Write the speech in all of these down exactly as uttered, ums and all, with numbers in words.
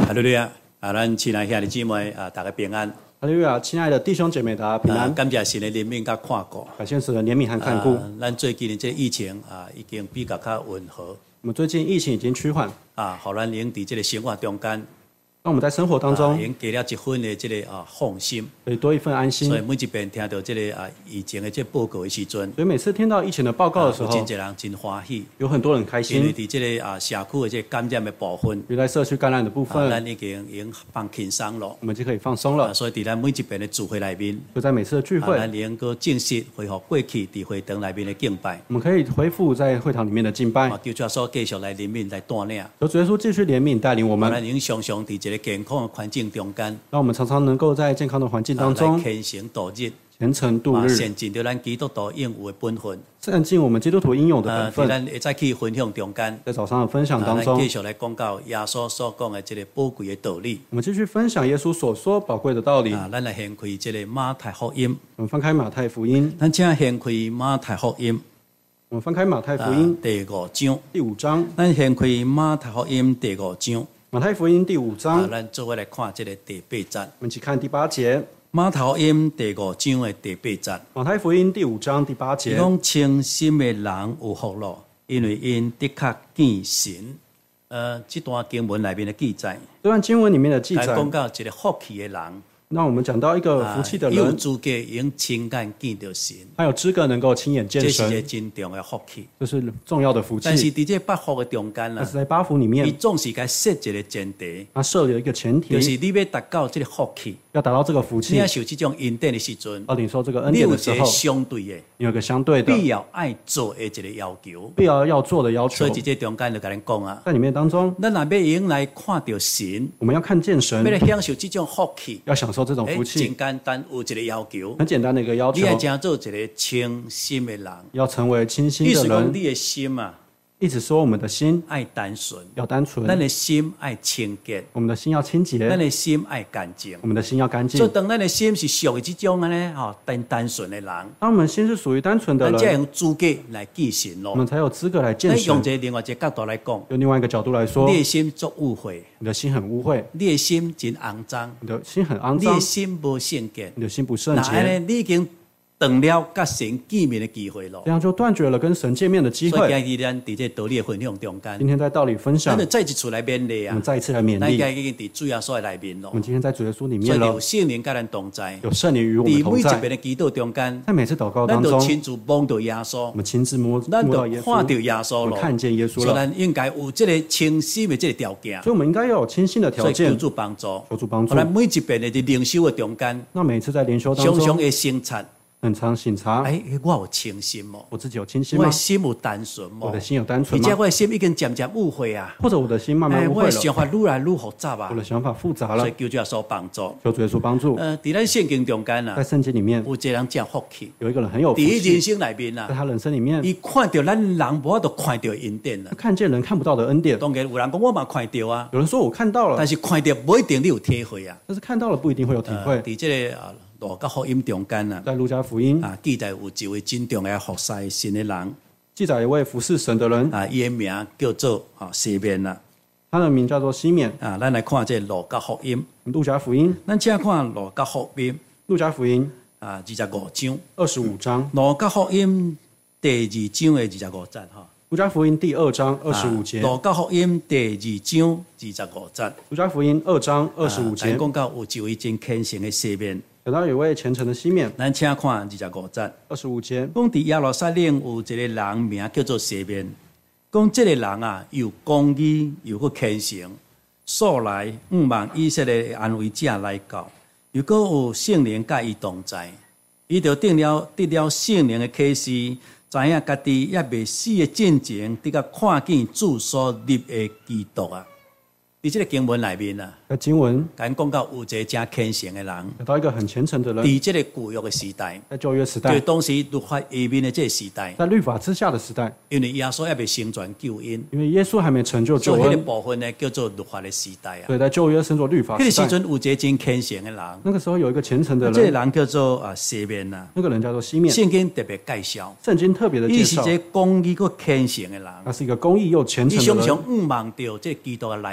哈利路亚！啊，咱亲爱兄弟姊妹啊，大家平安。 哈利路亚！亲爱的弟兄姐妹，大家平安。 啊、感谢神的怜悯甲看顾， 感谢神的怜悯和看顾。 啊、咱最近的这疫情啊，已经比较较温和。 我们最近疫情已经趋缓啊，互咱能伫这个生活中间， 那我们在生活当中， 啊、已经加了一份的这个啊放心， 可以多一份安心。 所以每一遍听到这个啊疫情的这个报告的时阵， 所以每次听到疫情的报告的时候， 啊、有真侪人真欢喜， 有很多人开心， 因为伫这个啊社区的这个感染的部分， 原来社区感染的部分， 啊、咱已经已经放轻松了， 我们就可以放松了。 啊、所以伫咱每一遍的聚会内面， 就在每次的聚会， 啊、咱能够正式恢复过去伫会堂内面的敬拜， 我们可以恢复在会堂里面的敬拜。 啊，求主耶稣继续来怜悯来带领， 求主耶稣继续怜悯带领我们， 咱能常常伫一个健康的环境中间， 让我们常常能够在健康的环境当中， 啊、来虔诚度日。 虔诚度日， 献尽着咱基督徒应有的本分， 善尽我们基督徒应有的本分。 咱会再去分享中间， 在早上的分享当中， 咱继续来讲到耶稣所讲的这个宝贵的道理。 我们继续分享耶稣所说宝贵的道理。 啊，咱来掀开这个马太福音。 我们翻开马太福音。 咱请掀开马太福音。 我们翻开马太福音、 啊、第五章。 第五章。 咱掀开马太福音第五章。 马太福音第五章。 啊，咱做伙来看这个第八节。 我们一起看第八节。 马太福音第五章的第八节。 马太福音第五章第八节。 讲清心的人有福了，因为因的确见神。呃，这段经文里面的记载， 这段经文里面的记载， 讲到一个福气的人。 那我们讲到一个福气的人， 啊、有资格用亲眼见到神， 他有资格能够亲眼见神， 这是一个真重的福气， 这是重要的福气。 但是在这八福的中间啦， 但是在八福里面， 伊总是该设一个前提， 他设了一个前提， 就是你要达到这个福气， 要达到这个福气， 你要受这种恩典的时阵， 到领受这个恩典的时候， 你有一个相对的， 你有一个相对的必要爱做的一个要求， 必要要做的要求。 所以在这中间就跟人讲啊， 在里面当中， 咱若要用来看到神， 我们要看见神， 要来享受这种福气， 要享受这种福气。 简单有一个要求， 很简单的一个要求。 你要真做一个清心的人， 要成为清心的人。 意思讲你的心啊， 一直说我们的心爱单纯， 要单纯。 咱的心爱清洁， 我们的心要清洁。 咱的心爱干净， 我们的心要干净。 所以当咱的心是属于这种安尼吼单单纯的人， 当我们心是属于单纯的人， 咱才有资格来见神咯。 我们才有资格来见神。 用这另外一个角度来讲， 用另外一个角度来说， 你的心作污秽， 你的心很污秽， 你的心真肮脏， 你的心很肮脏， 你的心不圣洁， 你的心不圣洁。 那安尼你已经断了跟神见面的机会了， 这样就断绝了跟神见面的机会。 所以今日咱伫这道理的分享中间， 今天在道理分享， 咱就再一次来勉勵啊！ 我们再一次来勉勵。 咱已經伫主耶穌的內面咯。 我們今天在主耶穌裡面了， 有聖靈跟咱同在， 有聖靈與我們同在。 喺每一遍嘅祈禱中間， 在每次禱告當中， 咱就親自摸到耶穌， 我們親自摸咱就摸到耶穌， 看到耶穌我們看見耶穌了。 所以咱應該有這個清心的這個條件。 所以我們應該要有清心的條件， 求主幫助， 求主幫助。 咱每一遍嘅靈修嘅中間， 那每次在靈修當中， 常常會省察。 很常省察， 哎，我有清心嗎？ 我自己有清心嗎？ 我的心有單純嗎？ 我的心有單純嗎？ 而且我的心已經漸漸誤會啊， 或者我的心慢慢誤會了， 我的想法愈來愈複雜啊， 我的想法複雜了， 所以求主耶穌幫助， 求主耶穌幫助。 呃，在咱聖經中間啊， 在聖經裡面， 有一個人真福氣， 有一個人很有福氣， 在人生裡面啊， 在他人生裡面， 伊看到咱人無法度看到恩典啦， 看見人看不到的恩典。 當然有人講我嘛看到啊， 有人說我看到了， 但是看到不一定你有體會啊， 但是看到了不一定會有體會。 在這個啊。路加福音中間啊， 在路加福音啊，記載有一位真重嘅服侍神嘅人， 記載一位服侍神的人啊，伊嘅名叫做啊西面啦， 他的名叫做西面啊，咱來看這路加福音， 路加福音， 咱請看路加福音， 路加福音啊，二十五章， 二十五章， 路加福音第二章嘅二十五節哈， 路加福音第二章二十五節， 路加福音第二章二十五節， 路加福音二章二十五節， 講到有一位真虔誠嘅西面。 等到有位虔誠的西面， 咱請看二十五節。 二十五節， 講佇耶路撒冷有一個人名叫做西面，講這個人啊，又公義又個虔誠，素來毋望以色列的安慰者來到，又閣有聖靈甲伊同在，伊就得了得了聖靈的啟示，知影家己也未死的進前，得甲看見主所立的基督啊。在這個經文裡面啊， 在經文咱講到有一個真虔誠的人， 找到一個很虔誠的人， 在這個舊約的時代， 在舊約時代， 對當時律法下面的這個時代， 在律法之下的時代， 因為耶穌還未成全救恩， 因為耶穌還沒成就救所以那個恩， 部分呢叫做律法的時代啊。 所以在舊約稱作律法時代。 那個時陣有一個真虔誠的人， 那個時候有一個虔誠的人， 這個人叫做啊西面啊， 那個人叫做西面。 聖經特別介紹， 聖經特別的介紹， 伊是一個公義個虔誠的人， 他是一個公義又虔誠的人。 伊常常仰望到這個基督的來到。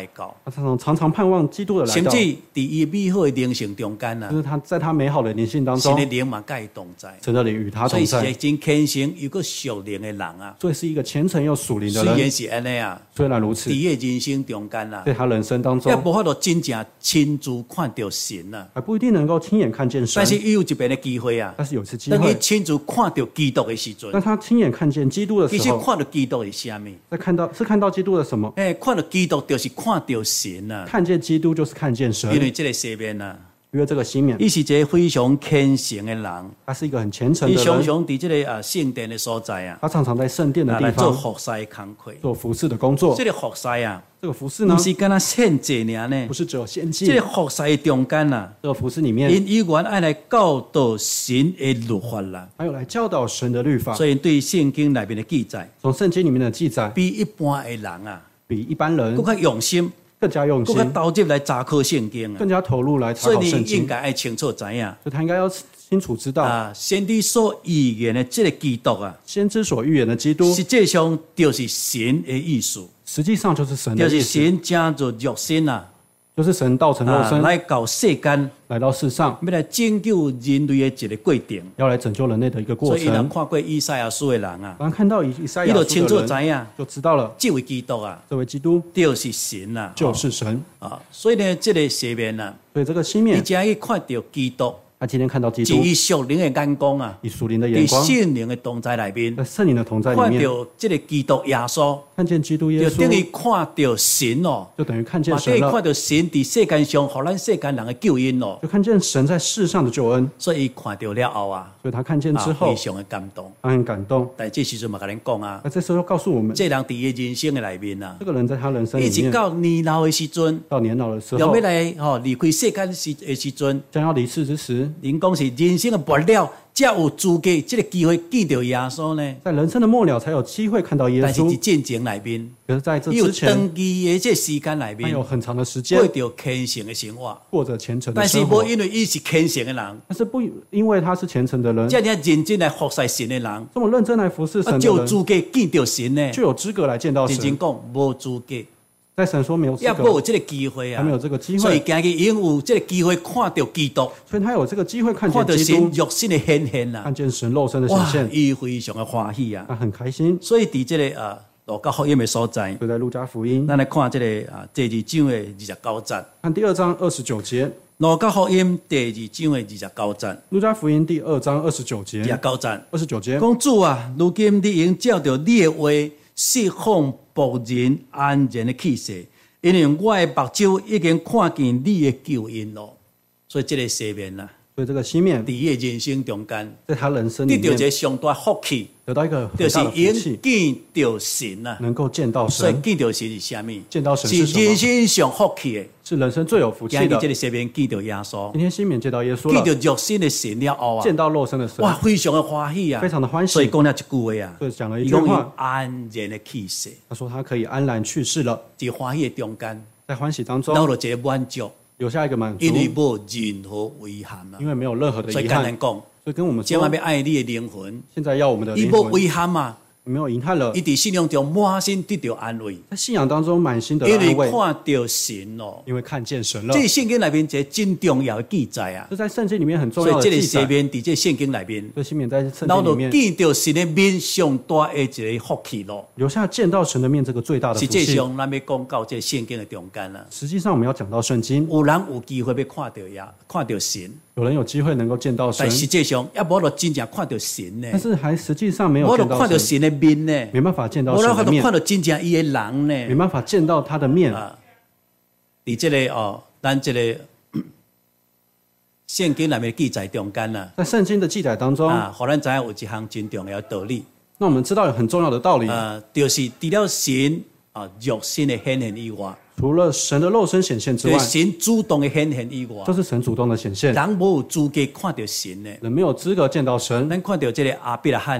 他常常常常盼望基督的来到， 甚至伫伊美好的灵性中间啊就，是他在他美好的灵性当中神的，灵嘛甲伊同在， 神的灵与他所以是一个同在， 真虔诚又个属灵的人啊。 所以是一个虔诚又属灵的人。 虽然是安尼啊， 虽然如此， 伫伊的人生中间啊， 在他人生当也中， 无法度真正亲自看到神啊。 还不一定能够亲眼看见神但，是伊有一边的机会啊， 但是有一次机当伊会， 亲自看到基督的时阵当，他亲眼看见基督的其实时候， 看到基督是啥物？ 在看到是看到基督的什么？ 诶，看到基督就是看到神啊， 看见基督就是看见神， 因为这个西面啊， 因为这个西面， 伊是一个非常虔诚的人， 他是一个很虔诚伊常的人， 常伫这个啊圣殿的所在啊， 他常常在圣殿的啊地方来做服侍的工课。 做服侍的工作。 这个服侍啊， 这个服侍呢不，是干那献祭尔呢不，是只有献祭这，个服侍的中间啊， 这个服侍里面因以原爱来教导神的律法啦， 还有来教导神的律法。 所以对圣经内面的记载， 从圣经里面的记载， 比一般的人啊， 比一般人更较用心， 更加用更较心， 投入来查考圣经啊。 更加投入来查所以你应考圣经。 该爱清楚知影所以他应该要清楚知道， 啊，先知所预言的这个基督啊， 先知所预言的基督， 实际上就是神的意思， 实际上就是神就是的意思， 神加入肉身啊， 就是神道成肉啊， 身来到世间， 来到世上， 要来拯救人类的一个过程。 要来拯救人类的一个过所以，人程。 看过以赛亚书的人啊， 刚看到以以赛亚书伊就清楚的人， 知影， 就知道了这位基督啊， 这位基督就是神啊， 就是神。 啊。所以呢，这个西面啊， 所以这个西你面， 只要去看到基督， 他今天看到基是督以属灵的眼光啊， 以属灵的眼伫光， 圣灵的同在内面， 在圣灵的同在里看面， 到这个基督耶稣， 看见基督耶就等于稣， 看到神哦。 就等于看见嘛，等于神了， 看到神伫世间上，互咱世间人的救恩咯。 就看见神在世上的救恩。 所以伊看到了后啊， 所以他看见之啊， 后非，常的感动。 他很感动。 但这时阵嘛，甲恁讲啊， 那这时候告诉我们， 这人伫伊人生的内面啊， 这个人在他人生一直里面， 到年老的时阵， 到年老的时候要要，来吼离开世间时的时阵， 将要离世之时， 恁讲是人生的末了，才有资格这个机会见到耶稣呢。 在人生的末了才有机会看到耶但是伫稣。 战争内面， 可是在这伊有之前， 长期的这时间内他有面， 很长的时间过着虔诚的生活。 过着虔诚的但是生活无，因为伊是虔诚的人， 但是不因为他是虔诚的人， 这样认真来服侍神的人， 这么认真来服侍啊， 神的人， 就有资格见到神呢。 就有资格来见到神。 认真讲，无资格， 在神说没有资也无格， 有这个机会啊还没。有这个机会， 所以今日因有这个机会看到基督， 所以他有这个机会看看到见基督， 神肉身的显现啊看，见神肉身的显哇， 现， 伊非常的欢喜啊。 他很开心。 所以伫这个啊路加福音的所在， 所以在路加福音咱来看这个啊第二章的二十九节， 看第二章二十九节， 路加福音第二章的二十九节， 路加福音第二章二十九二十节， 九节。 二十九节， 讲主啊，如今你已经照着你的话释放仆人安然的气势，因为我的目睭已經看見你的救恩咯。所以這個西面啊， 所以这个西面伫伊的人生中間， 在他人生里面得到一個上大福氣， 得到一个就是很大的福已气經，見到神啊。 能够見到所以神， 見到神是啥物？ 見到神是是什麼人生上福氣的。 是人生最有福气的今日這。個西面見到耶穌今，天西面見到耶穌見了， 到肉身的神了後啊， 見到肉身的神， 哇，非常的歡喜啊， 非常的歡喜所以講了一句話啊， 所以講了一伊講句話有安然的氣勢， 他說他可以安然去世了， 在歡喜的中間。 在歡喜當中留落一個滿足， 留下一個滿足因，為無任何遺憾啊因。為沒有任何的所以遺憾。 簡單講， 所以跟我們說千萬，要愛你的靈魂， 現在要我們的伊無靈魂遺憾啊， 沒有遺憾了伊，伫信仰中滿心得到安慰， 在信仰當中滿心的因為安慰， 看到神咯。 因為看見神了這。聖經內面一個真重要的記載啊， 這在聖經裡面很重所以這個要的記載。 西面伫這聖經內面， 所以西面在聖然後就經裡面見到神的面上大的一個福氣咯。 留下見到神的面這個最大的福實際氣。 上，咱要講到這個聖經的中間啊， 實際上我們要講到聖經， 有人有機會要看到呀，看到神， 有人有機會能夠見到神但，實際上也無法度真正看到神呢但，是還實際上沒有無法見到神， 度看到神的面呢。 沒辦法見到無法神的面度看，到真正伊的人呢。 沒辦法見到他的面。 啊，伫這個哦，咱這個嗯聖經內面記載中間啊， 在聖經的記載當中， 啊，互咱知影有一項真重要的道理， 那我們知道有很重要的道理， 啊，就是除了神啊肉身的顯現以外， 除了神的肉身顯現之外對，神主動的顯現以外就，是神主動的顯現。 人無有資格看到神呢。 人沒有資格見到神。 咱看到這個亞伯拉罕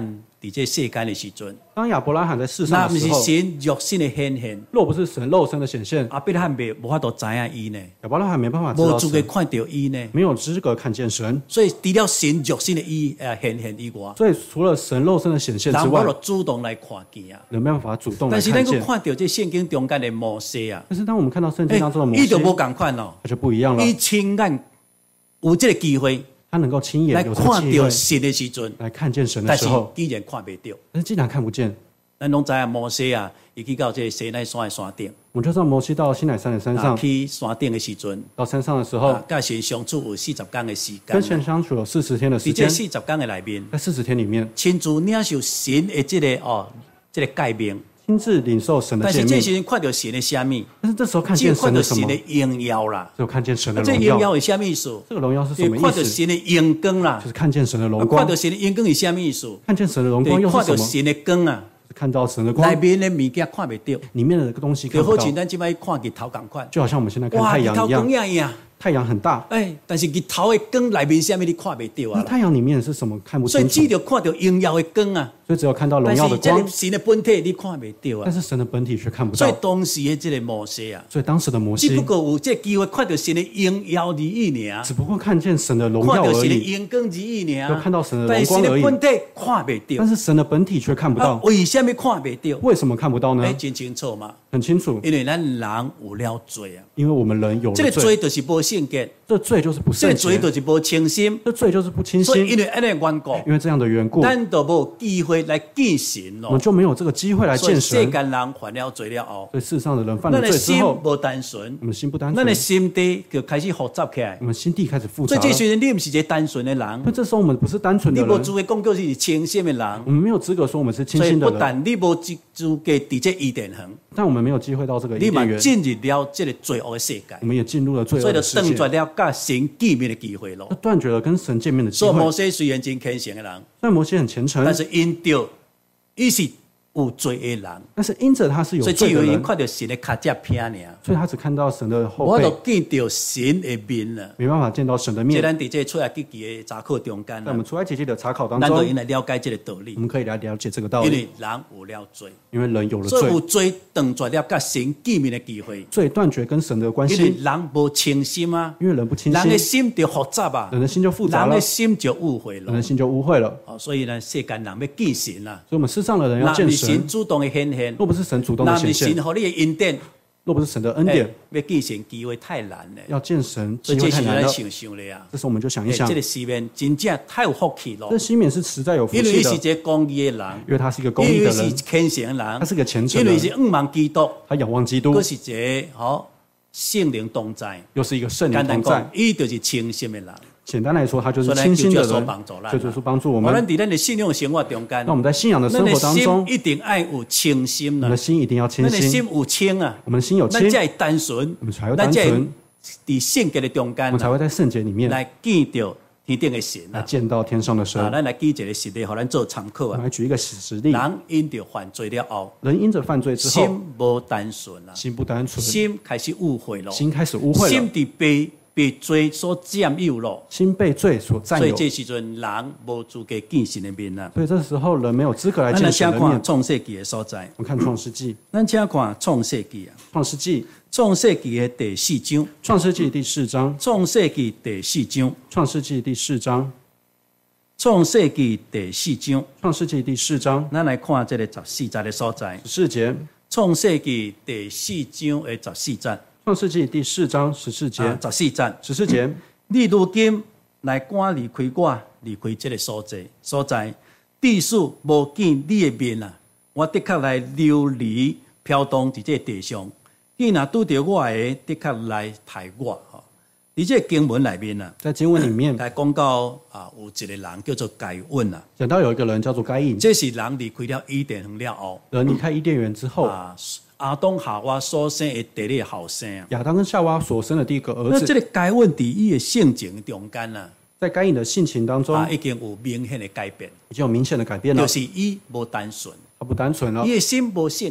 伫这世间的时阵， 当亚伯拉罕在世那不是上的时候， 神肉身的显现， 若不是神肉身的显现， 阿伯拉罕无无法度知影伊呢， 亚伯拉罕没办法知无道神， 资格看到伊呢。 没有资格看见神。 所以除了神肉身的伊呃显现以外， 所以除了神肉身的显现之外人无，法主动来看见啊。 人没办法主动来但是咱看见。 佫看到这圣经中间的摩西啊， 但是当我们看到圣经当中的摩西， 伊就无共款咯， 他就不一样了。 伊亲眼有这个机会他能够亲眼来有这个看到机会神的时阵， 来看见神的但是时候， 依然看袂到。 但是竟然看不见。 咱拢知影摩西啊，伊去到这个西奈山的山顶， 我们就知道摩西到西乃山的山啊上， 去山顶的时阵， 到山上的时候， 啊，甲神相处有四十天的时间跟。神相处有四十天的时间伫这，四十天的内面， 在四十天里面， 亲自领受神的这个哦，这个诫命。 亲自领受神的但是这诫命。 时阵看到神的什么？ 但是这时候看只有看到见神的什么？ 神的荣耀啦。 只有看见神的啊这荣耀。 荣耀是什么意思？ 这个荣耀是什就看到么意思？ 神的阳光啦就。是看见神的荣啊光看到。神的阳光是什么意思？ 看见神的荣光对， 又是什么？ 看到神的光啊， 就是看到神的光内，面的物件看袂到， 里面的东西看不到就好像，咱即摆看日头共款。 就好像我们现在看哇， 太日头阳一样光，样样， 太阳很大， 哎，但是日头的光内面什么你看袂到那啊啦。 太阳里面是什么看不所以清楚， 只有看到荣耀的光啊， 所以只有看到荣但耀的光是这个，神的本体你看袂到啊。 但是神的本体却看不所以到。 当时的这个摩西啊， 所以当时的摩西只不过有这个机会看到神的荣耀而已尔。 只不过看见神的荣耀而看到神的已， 阳光而已就尔， 看到神的但是神荣光而已的本体看袂到但，是神的本体却看不啊到。 为什么看袂到？ 为什么看不到哎， 呢？ 真清楚嘛， 很清楚， 因为咱人有了罪啊， 因为我们人有这个了罪， 罪就是无圣洁， 这罪就是不这个圣洁， 罪就是无清心， 这罪就是不清所以因心。 为安尼的缘故， 因为这样的缘故， 咱就无机会来见神咯我们。就没有这个机会来所以见神。 世间人犯了罪了后， 所以世上的人犯了咱的心罪之后， 无单纯， 我们心不单咱的纯， 心地就开始复杂起来。 我们心地开始复杂了。 所以这时阵你毋是一个单纯的人， 那这时候我们不是单纯你的人， 无资格讲叫是清心的人。 我们没有资格说我们是清所以不心的人， 但你无资资格伫这伊甸园， 但我们没有机会到这个伊你嘛甸园， 进入了这个罪恶的世界我，们也进入了罪所以就恶的世界， 断绝了甲神见面的机会咯那。断绝了跟神见面的机会。 所以摩西虽然真虔诚的人， 虽然摩西很虔诚但，是因着伊是有罪的人， 但是因着他是有所以只有因罪的人， 看到神的卡脚片尔， 所以他只看到神的后我背， 都见到神的面了。 没办法见到神的即面。 咱伫这出来记记的查考中间啊在我们，出埃及记的查考当咱就中， 应来了解这个道理我，们可以来了解这个道因理， 为人有了罪， 因为人有了所以有罪， 罪断绝了甲神见面的机会， 罪断绝跟神的关因为系， 人无清心啊， 因为人不清人的心， 心就复杂啊， 人的心就复杂了人的，心就误会了。 人的心就污秽了。 哦，所以呢，世间人要见神啊， 所以，我们世上的人要那是见神神，主动的显现， 若不是神主动的那是显现神，互你的恩典， 若不是神的恩典， 哎要见神机会太难了。 要见神所以这时机会太难了。 咱想想咧啊， 这时候我们就想一想哎这，个西面真正太有福气咯这，西缅是实在有福气的因为伊是，一个公义的人， 因为他是一个公因为伊是义的人， 虔诚的人， 他是个虔诚因的人， 为是仰望基督， 他仰望基督佫，是一个吼圣灵同在。 又是一个圣灵简单同在讲。，伊就是清心的人。 简单来说，他就是所以咱清心的求主人， 帮助咱这就是帮助我我们。 咱伫咱的信仰生活中间那我，们在信仰的生活当中咱的，心一定爱有清心啦我们的，心一定要清新， 咱的心有清啊， 我们的心有清， 咱才会单纯， 我们才会咱才会单纯， 伫圣洁的中我间们才会在圣洁里面来见到天顶的神啊。 来见到天上的神。 啊，咱来举一个实例，互咱做参考啊。 我们来举一个实例： 人因着犯罪了后， 人因着犯罪之后， 心无单纯啦， 心不单纯， 心开始误会咯， 心开始污秽心了， 伫被被罪所占有咯。 心被罪所占有。 所以这时阵人无资格见神的面啊。 所以这时候人没有资格来咱来请看见神的面。 创世纪的所在， 我们看创世纪， 咱请看创世纪啊， 创世纪， 创世纪的第四章， 创世纪第四章， 创世纪第四章， 创世纪第四章， 创世纪第四章， 创世纪第四章咱来看这个十四节的所在。 十四节， 创世纪第四章的十四节， 创世纪第四章十四节， 啊，十四节， 十四节， 你如今来赶离开我，离开这个所在，所在，地数无见你的面啊！我的确来流离飘动伫这地上，你若拄着我的，的确来抬我吼。伫这经文内面啊， 在经文里面来讲到啊，有一个人叫做该隐啊， 讲到有一个人叫做该隐， 这是人离开了伊甸园了后， 人离开伊甸园之后， 啊，亚当夏娃所生的第一个后生啊。 亚当跟夏娃所生的第一个儿子， 那这个该隐伫伊的性情中间啊， 在该隐的性情当中啊，已经有明显的改变， 已经有明显的改变了就，是伊无单纯， 他不单纯了伊，的心无圣洁，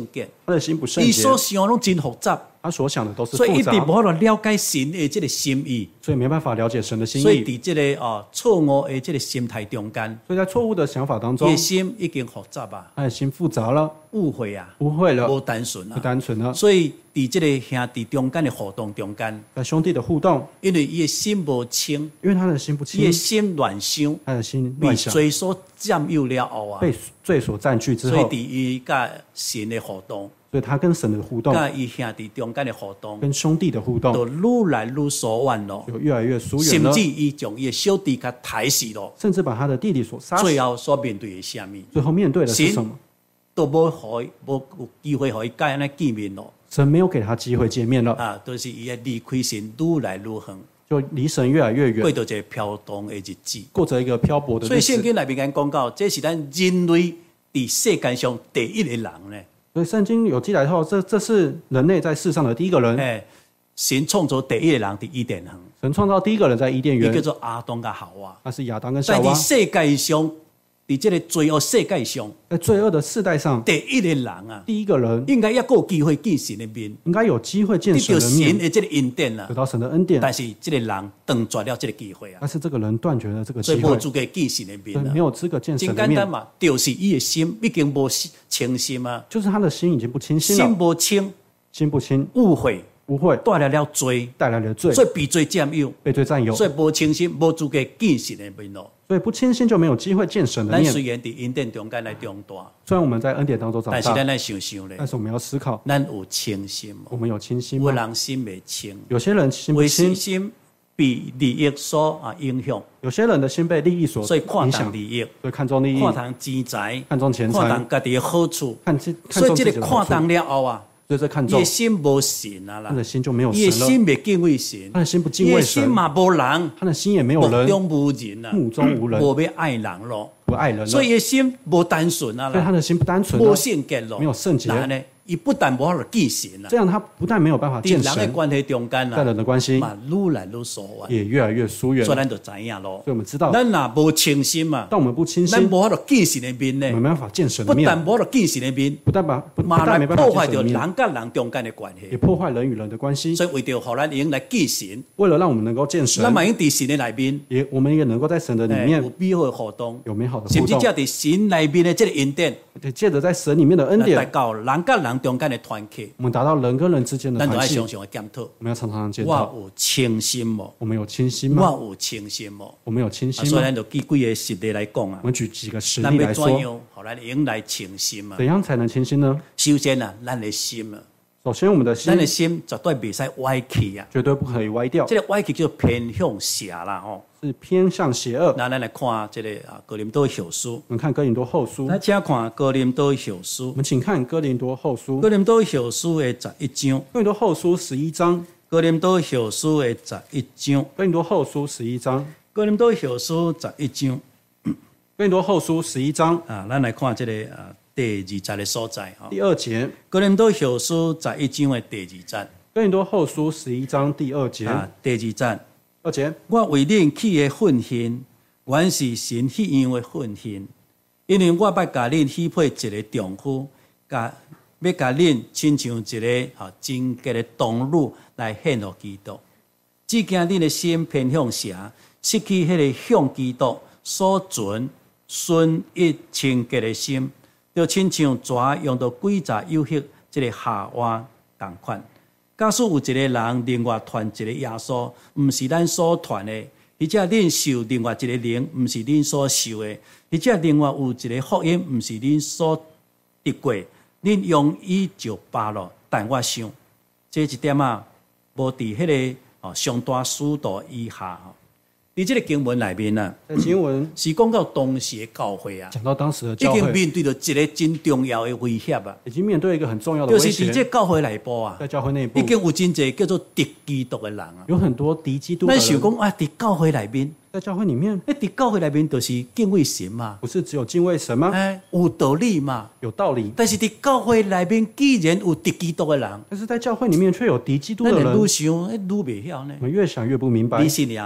他的心不圣洁， 伊所想拢真复杂， 他所想的都是所以一直复杂， 无法度了解神的这个心意。 所以没办法了解神的心所以意。 伫这个哦错误的这个心态中间， 所以在错误的想法当中伊的，心已经复杂啊， 他的心复杂了， 误会啊， 误会了， 无单纯不啊。 单纯了。 所以伫这个兄弟中间的互动中间， 在兄弟的互动， 因为伊的心无清， 因为他的心不清伊的，心乱想， 他的心被乱想， 罪所占有了后啊， 被罪所占据之后所以伫，伊甲神的互动， 所以他跟神的互动， 甲伊兄弟中间的互动， 跟兄弟的互动， 就愈来愈疏远咯。 有越来越疏远了甚至，伊将伊的小弟甲抬死咯， 甚至把他的弟弟所杀死。 最后所面对的是啥物？ 最后面对的是神什么？ 都无互伊无有机会互伊甲安尼见面咯。 神没有给他机会见面了， 啊，都、就是伊诶离开神愈来愈远， 就离神越来越远， 过到一个飘荡的日子。 过着一个漂泊的所以日子。 圣经内面讲到，这是咱人类伫世界上第一个人呢。 所以圣经有记载后，这这是人类在世上的第一个人。 诶，神创造第一个人伫伊甸园， 神创造第一个人在伊甸园， 伊叫做亚当甲夏娃。 他是亚当跟夏娃但伫。世界上，伫这个罪恶世界上， 在罪恶的世代上， 第一个人啊， 第一个人应该也有机会见神的面， 应该有机会见得到神的面， 神的这个恩典啊得。到神的恩典。 但是这个人断绝了这个机会啊， 但是这个人断绝了这个所以机会， 无资格见神的面啊所以没。有资格见真神的面。 简单嘛，就是伊的心已经无清心啊， 就是他的心已经不清新心了， 无清， 心不清， 误会污秽带来了罪， 带来了罪， 所以被罪占有， 被罪占有， 所以无清心，无资格见神的面咯。 所以不清新就没有机会见神的面。 咱虽然伫恩典中间来长大， 虽然我们在恩典当中长大， 但是咱来想想咧但，是我们要思考， 咱有清心无？ 我们有清新有吗？ 人心未清， 有些人心不为清， 心被利益所啊影响， 有些人的心被利益所所以看影响， 重利益， 所以看重利益， 看重钱财， 看重钱看财， 重家己的好处， 看这看所以重这个看自己的好处， 重了后啊， 所以这看重伊的，心无神啊啦他的，心就没有伊的神了， 心未敬畏神， 他的心不敬伊畏神， 的心嘛无人， 他的心也没有人， 目中无人啊， 目中无人， 无要爱人咯， 不爱人了， 所以伊的心无单纯啊啦， 所以他的心不单纯无了， 圣洁咯， 没有圣洁那呢，伊不但无法度见神啊， 这样他不但没有办法伫人的见神， 关系中间在啊， 人的关系嘛愈来愈疏远， 也越来越疏远，所所以咱就知影咯以，我们知道， 咱若无清心嘛， 当我们不清新， 咱无法度见神的面呢， 我们没办法见神不的面， 但无法度见神的面， 不但把不不嘛来但没办法破坏着见神的面， 人甲人中间的关也系， 破坏人与人的关系。 所以为着互咱用来见神， 为了让我们能够见神咱，嘛用伫神的内面， 也我们也能够在神的里哎面有美好的互动。 有美好的互动， 甚至借伫神内面的这个恩典， 借着在神里面的恩来达典， 到人甲人中间的团契， 我们达到人跟人之间的团契。 咱就爱常常的检讨： 我们要常常检我讨， 有清心无？ 我们有清新吗？ 我有清心无？ 我们有清啊新吗？ 所以咱就举几个实例来讲啊我。们举几个实咱要怎例来说， 样，互咱用来清心啊？ 怎样才能清新呢？ 首先啊，咱的心啊， 首先，我们的心咱的心绝对袂使歪曲啊。 绝对不可以歪掉， 这个歪曲叫偏向邪啦吼。 是偏向邪恶。 那咱来看这个啊，哥林多后书。 我们看哥林多后书， 咱请看哥林多后书我。们请看哥林多后书， 哥林多后书的十一章。 哥林多后书十一章， 哥林多后书的十一章。 哥林多后书十一章， 哥林多后书十一章哥林多后书十一章啊，咱来看这个啊第二节的所在哈。 第二节， 哥林多后书十一章的第二节哥林多后书十一章第二节， 啊，第二节， 二节， 我为恁起的愤恨，原是神迄样的愤恨，因为我捌甲恁许配一个丈夫，甲要甲恁亲像一个啊贞洁的童女来献予基督。只惊恁的心偏向邪，失去迄个向基督所存顺一清洁的心，就亲像蛇用到诡诈诱惑这个夏娃同款。假使有一个人另外传一个耶稣，毋是咱所传的，或者恁受另外一个灵，毋是恁所受的，或者另外有一个福音，毋是恁所得过，恁用伊就罢了。但我想，这一点啊，无伫迄个哦上大使徒以下吼。伫即个经文内面啊， 在经文是讲到当时的教会啊， 讲到当时的已经教会面对着一个真重要的威胁啊， 已经面对一个很重要的就是威胁， 伫这教会内部啊。 在教会内部已经有真侪叫做敌基督的人啊。 有很多敌基督的人， 咱想讲啊，伫教会内面， 在教会里面迄伫教会内面就是敬畏神嘛， 不是只有敬畏神吗？ 哎，有道理嘛。 有道理， 但是伫教会内面，既然有敌基督的人， 但是在教会里面却有敌基督的人， 咱就愈我想，哎，愈袂晓呢。 们越想越不明白你。信耶稣，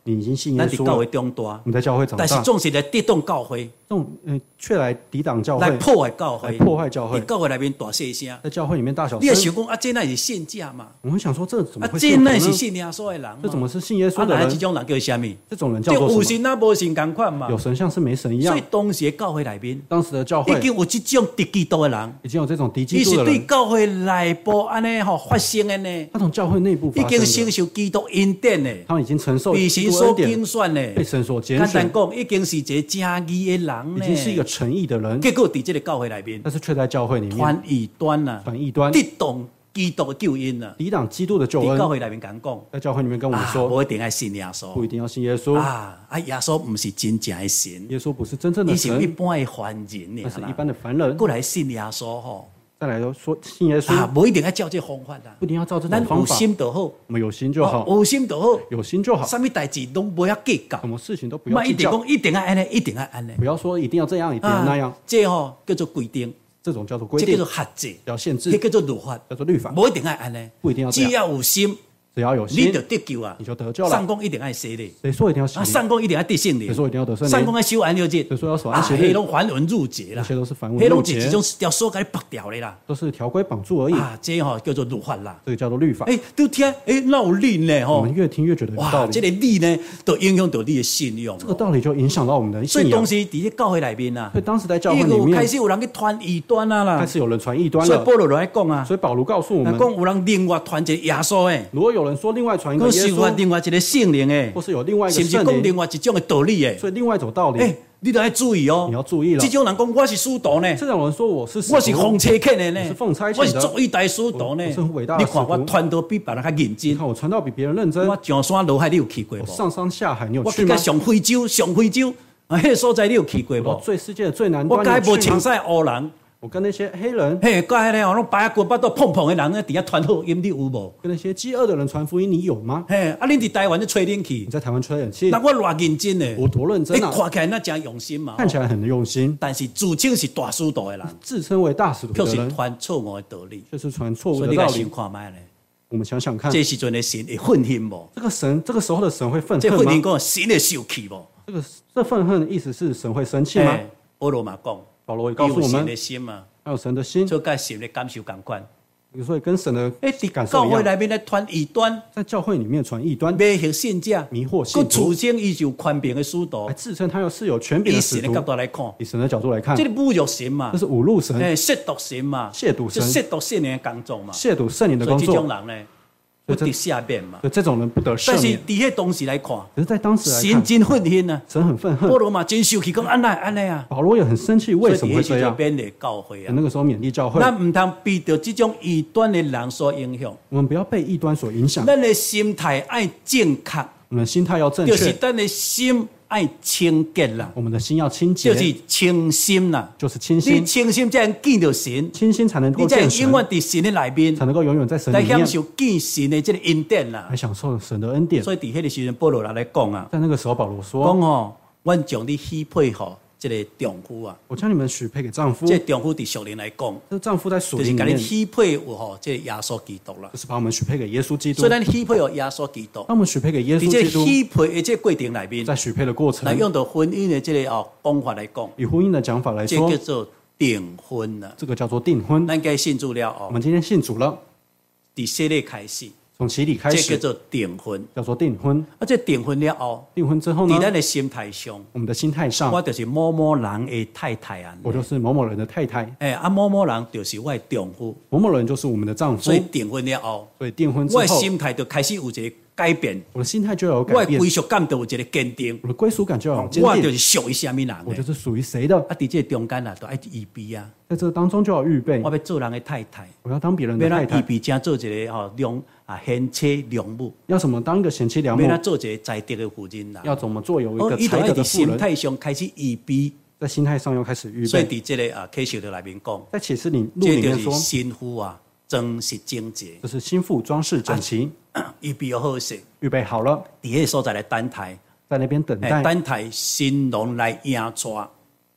你已经信耶咱伫教会稣了， 长大， 你在教会长但是大， 总是来抵挡教会， 这种呃却来抵挡教会， 来破坏教会， 来破坏教会伫教会内面大细声。 在教会里面大小你也声。 想讲啊，这乃是信假嘛？ 我们想说，这怎么啊， 会这乃信徒呢？ 是信耶稣的人嘛？ 这怎么是信耶稣啊， 的人？ 那这种人叫什么？ 这种人叫就有做什么？ 神啊，无神同款嘛。 有神像是没神一样所以。当时的教会内面， 当时的教会已经有这种敌基督的人， 已经有这种敌伊基督的人， 是对教会内部安尼吼发生的呢， 他从教会内部已经发生的， 承受基督恩典的， 他们已经承受被基神所督恩典， 拣选的。 被神所拣简单选， 讲，已经是一个正义的人呢， 已经是一个诚意的人， 结果伫这个教会内面， 但是却在教会里面传异端呐， 传异端， 抵挡基督的救恩呐。 抵挡基督的救恩。 伫教会内面讲讲， 在教会里面跟我们啊， 说， 无一定要信耶不稣一定要信耶稣， 啊，啊，耶稣不是真正的神， 耶稣不是真正的伊是一神， 般的凡人那是一尔啦。 般的凡人。 过来信耶稣吼， 再来说信耶稣， 啊，无一定要照这方法啦不一。定要照这咱有种方法， 心就好， 我们有心就好， 哦有心就好， 有心就好， 啥物代志拢无要计较什，么事情都不要莫一计较， 定讲一定要安尼，一定要安尼。 不要说一定要这样，一定要那样， 这吼叫做规定， 这种叫做规定这叫，做限制， 叫限制这，叫做律法， 叫做律法， 无一定要安尼。 不一定要这只样， 要有心， 只要有心你就，得救啊！ 你就得救了。 上公一定要洗礼， 谁说一定要洗啊， 礼？ 上公一定要得圣灵谁，说一定要得圣灵？ 上公要守安六日， 谁说要守安啊， 息日？ 黑龙繁文缛节啦这，些都是繁文黑龙缛节， 是一种条锁给你绑掉的啦， 都是条规绑住而已。 啊，这吼叫做律法啦。 这个叫做律法。 哎，都听，哎，那有理呢吼我们，越听越觉得有道哇，这理， 个理呢，都影响到你的信用这。个道理就影响到我们的信仰所以当。时伫咧教会内面啊所，以当时在教会伊有里面开始有人去传异端啊啦开，始有人传异端了， 所以保罗就来讲啊， 所以保罗告诉我们， 来讲有人另外传一个耶稣诶， 如果有人说另外传一个或是有耶稣， 另外一个圣灵诶， 或是有另外一个甚至讲圣灵， 另外一种的道理诶， 所以另外一种道理诶，你都要注意哦。 你要注意了这。种人讲我是使徒呢， 这种人说我是使徒我是奉差遣的呢我是奉差遣的我是作为大使徒呢。 我我是很伟大的你看使徒我传道比别人较认你真， 看我传道比别人认真， 我上山下海你有去过无？ 我上山下海，你有我去吗去到？上非洲，上非洲啊，迄个所在你有去过我到无？ 最世界的最南端， 我甲迄无你有去吗青晒黑人， 我跟那些黑人， 嘿，甲迄个哦，拢白骨巴肚碰碰的人咧，伫遐传福音，你有无？ 跟那些饥饿的人传福音，你有吗？ 嘿，啊，恁伫台湾咧吹冷气你，在台湾吹冷气那，我偌认真呢？ 我多认真你啊！ 看起来那真用心嘛？ 看起来很用心， 但是自称是大师徒的人， 自称为大使徒却是的人， 传错误的道理。 却是传错误所以你甲想的道理。 看卖咧， 我们想想看， 这时阵的神会愤恨无？ 这个神，这个时候的神会愤这恨吗？ 愤恨讲神会受气无？ 这个这愤恨的意思是神会生气吗？ 嘿保罗嘛讲， 保罗也告诉我们有神的，心嘛， 还有神的心， 就甲神的感受共款。 所以跟神的诶，伫感受一样， 教会内面咧传异端， 在教会里面传异端， 迷惑信者， 迷惑佮信徒自，称伊是有权柄的使徒还，自称他又是有权柄以的使徒神的角。度来看， 以神的角度来看这，个侮辱神嘛这，是侮辱神、 诶，亵渎神嘛， 亵渎神、 就亵渎圣灵的工作嘛。 亵渎圣灵的工所以这种作。 人呢，不得赦免嘛。 所以这种人不得赦但是免。 伫迄当时来看， 可是，在当时来看， 神真愤恨啊！ 神很愤恨保，罗嘛真生气，讲安奈安尼啊， 保罗也很生气，为什么会这样？ 勉励教会啊， 那个时候勉励教会， 咱唔通被着这种异端的人所影响， 我们不要被异端所影响， 咱的心态爱正确， 我们的心态要正就是确， 咱的心爱清洁啦， 我们的心要清洁， 就是清心啦。 就是清你心， 清心才能见到神， 清心才能够你才见神能永，远伫神的内面才能够永远在神里面来享受见神的这个恩典啦来。享受神的恩典。 所以伫迄个时阵，保罗来来讲啊， 在那个时候，保罗讲说吼，阮将你许配互这个丈夫啊，：“ 我将你们许配给丈夫。 这个丈夫伫属灵来讲， 这丈夫在属就是甲你灵里面， 许配有吼这个耶稣基督啦。 就是把我们许配给耶稣基督所以。咱许配有耶稣基督， 当我们许配给耶稣伫这基督， 许配的这个过程内面， 在许配的过程来，用到婚姻的这个哦讲法来讲， 以婚姻的讲法来说这叫，做订婚啦。 这个叫做订婚。 咱该信主了哦， 我们今天信主了， 伫洗礼开始， 从洗礼开始这叫做订婚。 叫做订婚。 啊，这订婚了后， 订婚之后呢伫，咱的心态上， 我们的心态上， 我就是某某人的太太啊。 我就是某某人的太太， 哎，啊，某某人就是我的丈夫， 某某人就是我们的丈夫所。以订婚了后， 所以订婚之我的后， 心态就开始有一个改变， 我的心态就要有我改变的归，属感就有一个坚定， 我的归属感就要有坚定我就是。属于什么人的。 我就是属于谁的， 啊，伫这中间啊，都爱预备啊， 在这个当中就要预备我。要做人的太太， 我要当别人的要咱预太太， 备正做一个吼良啊贤妻良母， 要怎么当一个贤妻良母要？咱做一个在地的妇人啦。 要怎么做有一哦个才伊就爱伫德的妇人？ 心态上开始预备， 在心态上要开始预所以备。 伫这个啊启示录内面讲， 在启示里录这就里面说， 是新妇啊，装饰整洁， 这是心腹装饰整齐， 预备好势， 预备好了， 伫迄个所在来等待， 在那边等哎， 待， 等待新郎来迎娶。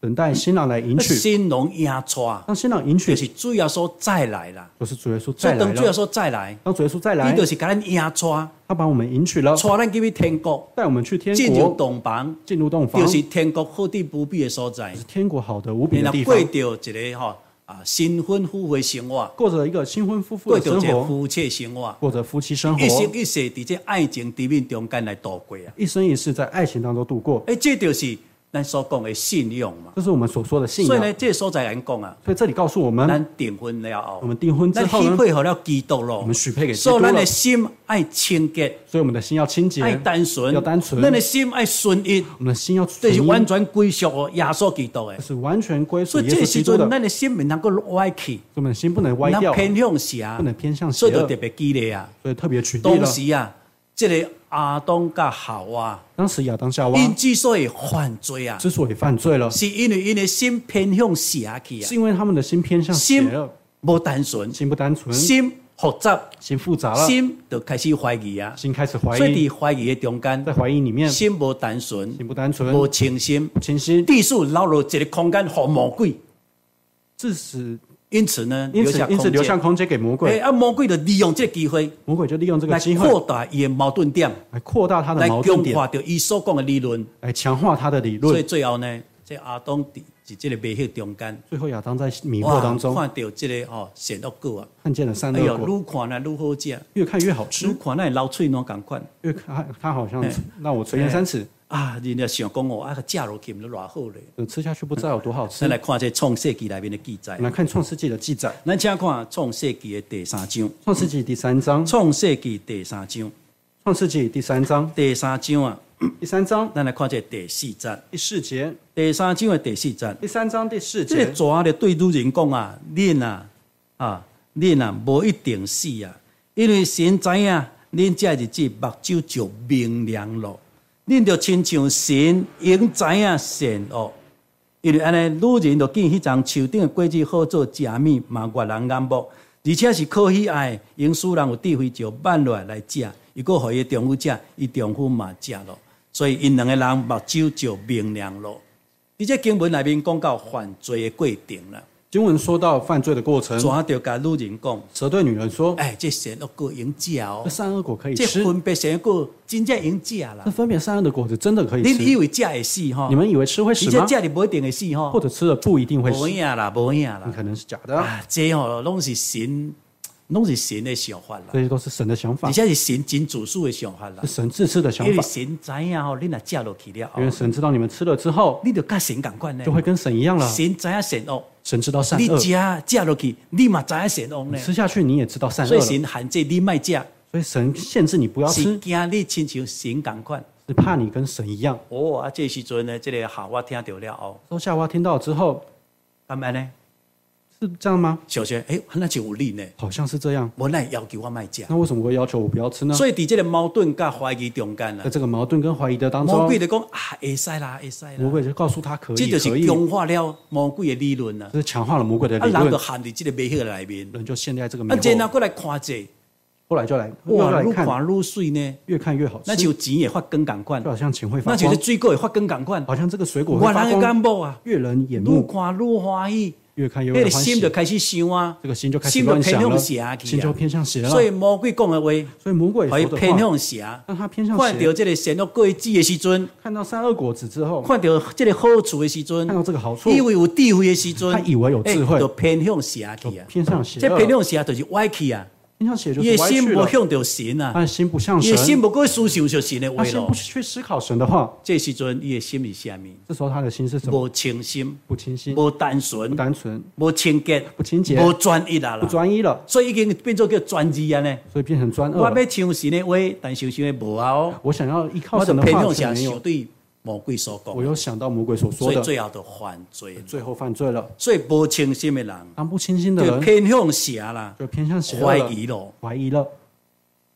等待新郎来迎娶。 新郎迎娶， 当新郎迎娶， 就是主耶稣再来啦。 就是主耶稣所再来以当主耶了。 稣再来， 当主耶稣再来伊，就是甲咱迎娶， 他把我们迎娶了， 娶咱进去天国， 带我们去天进入国， 洞房， 进入洞房， 就是天国好地无比的所在。 是天国好的无比的然后地方过，着一个吼啊新婚夫妇的生活， 过着一个新婚夫妇过着一个的生活， 夫妻的生活， 过着夫妻生活， 一生一世伫这爱情甜蜜中间来度过啊！ 一生一世在爱情当中度过。 诶，这就是咱所讲的信仰嘛。 这是我们所说的信仰。 所以呢，这个所在人讲啊， 所以这里告诉我们， 咱订婚了后， 我们订婚之咱许后呢， 配合了基督咯， 我们许配给基所以咱的督了， 心爱清洁， 所以我们的心要清洁， 爱单纯， 要单纯咱的心爱顺一， 我们的心要这是纯一， 完全归属哦耶稣基督的这。是完全归属所以耶这个时阵， 稣基督的。 咱的心不能够歪去， 我们的心不能歪掉， 不能偏向邪， 不能偏向邪恶所以就特，别激烈啊。 所以特别举例当了。 时啊，这个亚当甲夏娃， 当时亚当夏娃因之所以犯罪啊， 之所以犯罪了， 是因为因的心偏向邪去啊是，因为他们的心偏向邪心恶， 无单纯， 心不单纯， 心复杂， 心复杂了， 心就开始怀疑啊。 心开始怀所疑， 以伫怀疑的中间在，怀疑里面， 心无单纯， 心不单纯， 无清心， 不清晰， 地数留落一个空间给魔鬼。 致使因此呢， 因此因此留下空空间给魔间。 鬼， 啊，魔鬼就利用这个机会魔鬼就利用这个来机会扩大伊的矛盾点， 来扩大他的来矛盾点， 强化掉伊所讲的理论。 来强化他的理所以论。 最后呢，这亚当伫伫这个迷惑中间， 最后亚当在迷惑当中看到这个吼善恶果啊， 看见了善哎呦， 恶果， 愈看呢愈好食， 越看越好吃愈，看那流喙软共款越看他好像哎让我垂涎三尺， 啊！人家想讲哦，啊，食落去毋是偌好咧。 就吃下去不知道有多好吃咱。来看这创世纪内面的记载我。们来看创世纪的记载， 咱请看创世纪的第三章。 创世纪第三章， 创世纪第三章， 创世纪第三章， 第三章啊， 第三章咱来看这第四节。 第四节， 第三章的第四节， 第三章第四这个节， 蛇就对女人讲啊，恁啊啊，恁啊无一定死啊，因为神知影恁这日子目睭就明亮咯，恁就亲像神应知影善恶。因为安尼，女人就见迄张树顶的果子好做食物，嘛悦人眼目，而且是可喜爱，因使人有智慧，就挽落来食。如果互伊的丈夫食，伊丈夫嘛食咯。所以因两个人目睭就明亮咯。伫这经文内面讲到犯罪的过程啦， 经文说到犯罪的过程， 蛇就甲女人讲：“ 蛇对女人说哎，这善恶果用食哦这，善恶果可以这吃， 分别善恶果真正用食啦这。分别善恶的果子真的可以恁以吃。 为食会死吼？ 你们以为吃会而且死吗？ 食你不一定会死吼或。者吃了不一定会死， 无影啦，无影啦。 可能是假的啊。 啊，这吼拢是神，拢是神的想法啦， 这些都是神的想法而，且是神真自私的想法啦是。神自私的想因为法。 神知影吼，你若食落去了后因为，神知道你们吃了之后， 你就甲神共款呢就。会跟神一样了。 神知影善恶， 神知道善恶， 你食食落去，你嘛知影善恶呢。 吃下去你也知道善恶所以了。 神限制你莫食， 所以神限制你不要是吃， 惊你亲像神共款。 是怕你跟神一样。 哦，啊，这时阵呢，这个夏娃听到了后， 说夏娃听到之后， 咁安呢， 是这样吗？ 想说，诶，那就有理呢， 好像是这样。 无奈要求我莫食。 那为什么会要求我不要吃呢？ 所以伫这个矛盾甲怀疑中间啦在，这个矛盾跟怀疑的当魔中， 鬼就讲啊，会使啦，会使啦， 魔鬼就告诉他可以， 这就是可以， 强化了魔鬼的理论啦。 这是强化了魔鬼的啊， 理论人就。陷伫这个迷惑内面。 人就陷在这个迷啊，然惑， 后过来看这， 后来就来，又哇， 来看， 愈看愈水呢， 越看越好那吃， 就钱会发光共款就，好像钱会发光那就是，水果会发光共款， 好像这个水果会我人的发光， 眼目啊， 越人眼愈目， 看愈欢喜， 越看越那个会欢喜心就，开始想啊， 这个心就开始心就偏乱想了， 向邪去心就啊。 偏向邪了。 所以魔鬼讲的话， 所以魔鬼可以说的话， 偏向邪。 让他偏向看到邪。 这个善恶果子的时阵， 看到善恶果子之后， 看到这个好处的时阵看，到这个好处， 以为有智慧的时阵， 他以为有智慧哎就偏向邪就去啊。 偏向邪这恶， 偏向邪就是歪去啊， 偏向邪就伊的是歪去了。 心无向着神啊他，的心不像伊的心神， 无过思想着神的话咯他心不。去思考神的话， 这时阵伊的心是啥物？ 这时候他的心是什么？ 无清心， 不清晰， 无单不纯， 单纯， 无清洁， 不清洁， 无专一啊不啦。 专一了， 所以已经变做叫专一啊呢。 所以变成专我恶了。 要像神的话，但想想的无啊哦。 我想要依靠我就神的话， 偏向啥却没有。 想对魔鬼所讲我，又想到魔鬼所说所以的， 最后就犯罪了。 最后犯罪了。 所以无清心的人， 当不清心的就人， 偏向邪啦， 就偏向邪恶怀了， 疑咯。 怀疑了。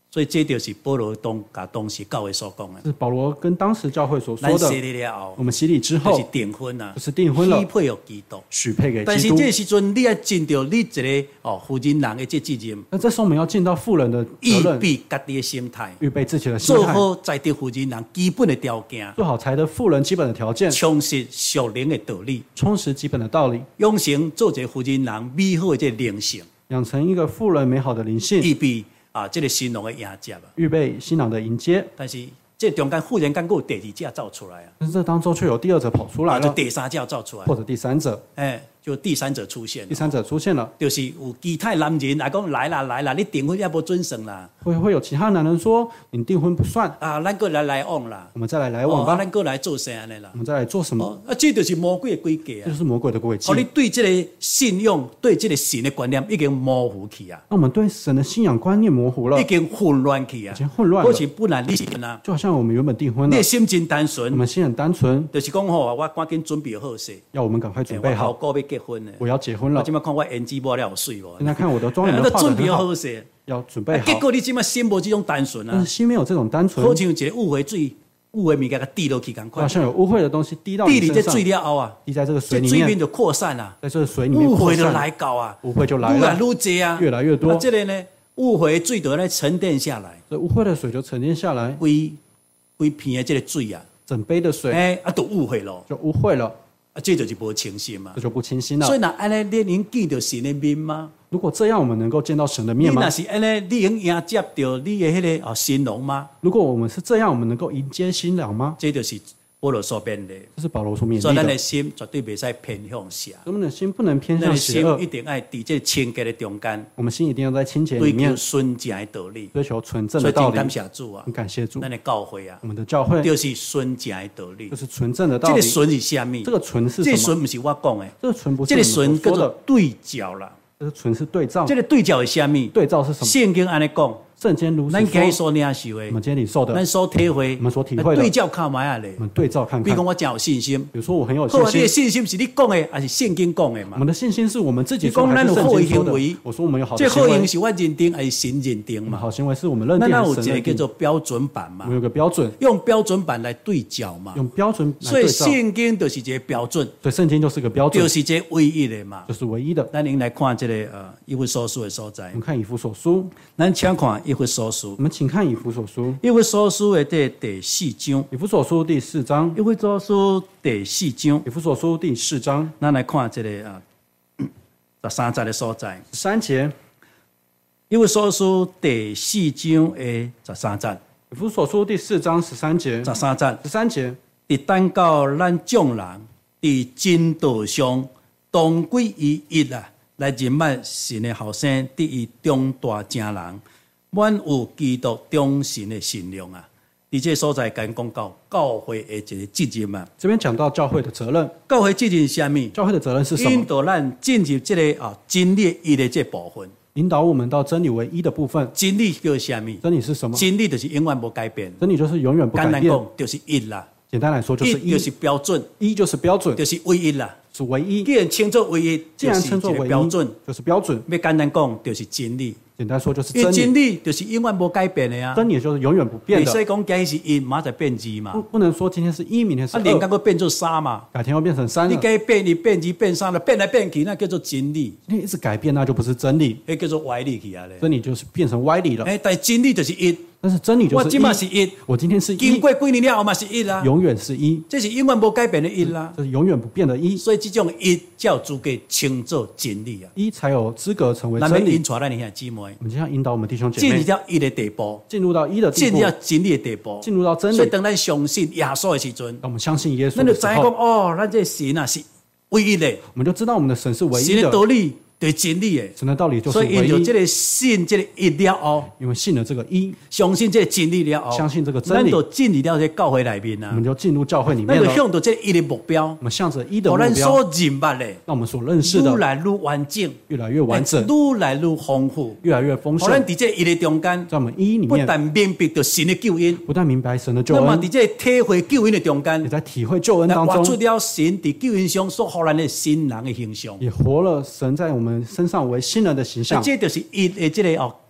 所以这就是保罗当甲当时教会所讲的。 是保罗跟当时教会所说的。 咱洗礼了后， 我们洗礼之后就是订婚啊， 就是订婚了， 许配给基督， 许配给但是基督。 这时阵，你要尽到你一个哦妇人人的这责任。 那这时候我们要尽到妇人的责预任， 备家己的心态， 预备自己的心态， 做好在地妇人人基本的条件， 做好才的妇人基本的条件， 充实属灵的道理， 充实基本的道理， 养成做一个妇人人美好的这灵性， 养成一个妇人美好的灵性， 预备啊，这个新郎的迎接啊。 预备新郎的迎接。 但是这中间忽然间有第二者走出来啊， 但是这当中却有第二者跑出来啊，就了， 第三者走出来， 或者第三者， 哎，就第三者出现了， 第三者出现了， 就是有其他男人来讲来啦来啦，你订婚也无准算啦， 会会有其他男人说你订婚不算， 啊，咱过来来往啦， 我们再来来往吧， 哦啊咱过来做啥安尼啦我，们再来做什么？ 哦，啊，这就是魔鬼的规矩啊这就。是魔鬼的诡计哦，。你对这个信仰、对这个神的观念已经模糊去啊， 那我们对神的信仰观念模糊了已，经混乱去啊已，经混乱了或，许本来你是啊， 就好像我们原本订婚了你的，心真单我纯， 们心很单纯， 就是讲吼，我赶紧准备好势， 要我们赶快准备好， 我后个要结婚了， 我要结婚了我今。麦看我胭脂抹了有水无？ 现在看我的妆有没有都画准备得很好， 好势， 要准备好。 啊结果你今麦心无这种单纯啊但是，心没有这种单纯， 好像一个误会水、误会物件甲滴落去共好款， 像有污秽的东西滴到你身上， 滴里这水了后啊， 滴在这个水这里面， 水面就扩散啊， 在这个水里面误会就扩散， 来搞啊， 污秽就来愈来了， 愈多啊， 越来越多啊这个呢，误会水就来沉淀下来， 这污秽的水就沉淀下来， 规规片的这个水啊， 整杯的水哎啊都误会咯， 就污秽了， 啊这就是无清心嘛这。就不清新了所。以那安尼你能见到神的面吗？ 如果这样，我们能够见到神的你面吗若？是安尼，你能迎接到你的迄个哦新郎吗？ 如果我们是这样，我们能够迎接新郎吗？ 这就是保罗所编的。 这是保罗所勉所以咱的励的。 心绝对袂使偏向邪， 我们的心不能偏咱的向邪恶心一，定爱伫这清洁的中间， 我们心一定要在清洁里追求面纯正的道理。 追求纯正所以真的道理。 感谢主啊很，感谢主， 咱的教会啊我，们的教会就是纯正的道理就。是纯正的道理。 这个纯是啥物？ 这个纯是这个什么？ 纯不是我讲的， 这个纯不是这个我们所纯叫说的， 做对照啦。 这个纯是对照。 这个对照是啥物？ 对照是什么？ 圣经安尼讲， 圣经如咱今日此说。 所领受的我，们今天领受的， 咱所体会， 我们所体会的对照看卖啊咧我。们对照看看比如讲，。我真有信心。 比如说，我很有好啊，你的信心。 信心是你讲的，还是圣经讲的嘛？ 我们的信心是我们自己说， 你讲还是咱有好的圣经说的行为？ 我说我们有好这的行为， 好行是我认定还是神认定嘛？ 我们好行为是我们认那那定还有一个叫是神认定？ 做标准版嘛我们，有个标准， 用标准版来对照嘛。 用标准来所以对照。 圣经就是一个标准， 所以圣经就是个标准就，是这唯一的嘛。 就是唯一的。 咱应来看这个呃一弗所书的所在我，们看以弗所书， 咱请看一弗所书我，们请看以弗所书， 一弗所书的第第四章， 以弗所书第四章， 一弗所书第四章， 以弗所书第四章咱来看这个啊十三节的所在， 十三节， 一弗所书第四章的十三节， 以弗所书第四章十三节， 十三节。 十三节， 伫等到咱众人伫真道上同归于一啊，来认捌神的后生，伫伊中大正人，满有基督忠神的信量啊！伫这所在，跟讲到教会的一个责任啊， 这边讲到教会的责任， 教会责任是啥物？ 教会的责任是什么？ 引导咱进入这个啊真理一的这部分。 引导我们到真理唯一的部分。 真理叫啥物？ 真理是什么？ 真理就是永远无改变。 真理就是永远不改变。 简单讲，就是一啦。 简单来说，就是一一就，是标准， 一就是标准， 就是唯一啦。 是唯一。 既然称作唯一， 既然就是一个称作唯一， 标准。 就是标准。 要简单讲，就是真理。 简单说就是因为真真理， 理就是永远无改变的啊。 真理就是永远不变的。 你所以讲今日是一，马上变二嘛不，不能说今天是一，明天是啊，连刚二， 个变做三嘛。 改天又变成三你了。 该变一、变二、变三了，变来变去，那叫做真理， 你一直改变，那就不是真理， 那叫做歪理去啊咧。 真理就是变成歪理了。 哎，但真理就是一， 但是真理就是我今嘛是一， 一， 我今天是一， 经过几年了后嘛是一啦， 永远是一， 这是永远无改变的一啦。 这是永远不变的一， 所以这种一才有资格称作真理啊。 一才有资格成为咱要真理引。出咱的兄弟妹， 我们今天要引导我们弟兄姐妹进入到一的地步， 进入到一的地步进入，到真理的地步， 进入到真理。 所以当咱相信耶稣的时阵， 当我们相信耶稣咱就知影讲的时候， 哦，咱这神啊是唯一的， 我们就知道我们的神是唯神的一的， 道理对真理的。 神的道理就是所以唯一。 因着这个信这个一了后， 因为信了这个一， 相信这个真理了后， 相信这个真理咱就进入到这个教会里面啊我们，就进入教会里咱就面了。 向着这个一的目标， 我们向着一的互目标， 咱所认捌的， 让我们所认识的愈来愈完整， 越来越完整， 愈来愈丰富。 越来越丰盛。 互咱伫这一的中间， 在我们一里不面， 但明白着神的救恩， 不但明白神的救那么恩， 伫这体会救恩的中间也，在体会救恩当活出中， 了神伫救恩上所予咱的新人的形象。 也活了神在我们身上为新人的形象。 这就是一的这个哦，